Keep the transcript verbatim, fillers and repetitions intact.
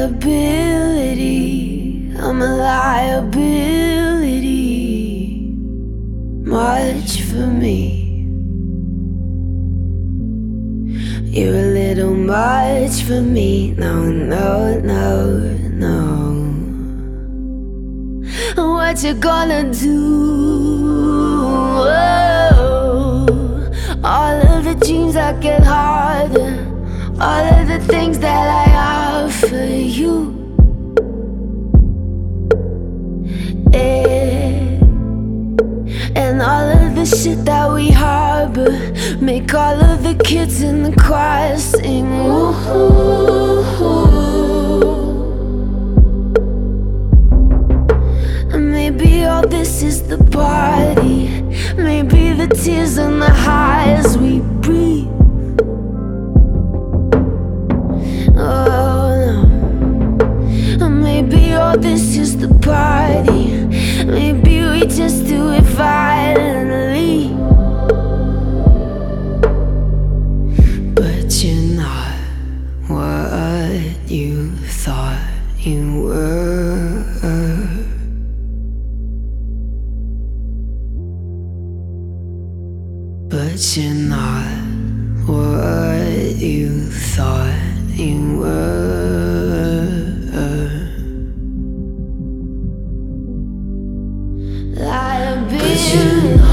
liability. I'm a liability. Much for me. You're a little much for me. No, no, no, no. What you gonna do? Oh, all of the dreams that get harder, all of the things that I offer you. Yeah. And all of the shit that we harbor make all of the kids in the choir sing. Ooh. Maybe all this is the party. Maybe the tears and the highs we breathe. Oh no. Maybe all this is the party. Maybe we just do it violently. But you're not what you thought you were. But you're not what you thought you were. Liability.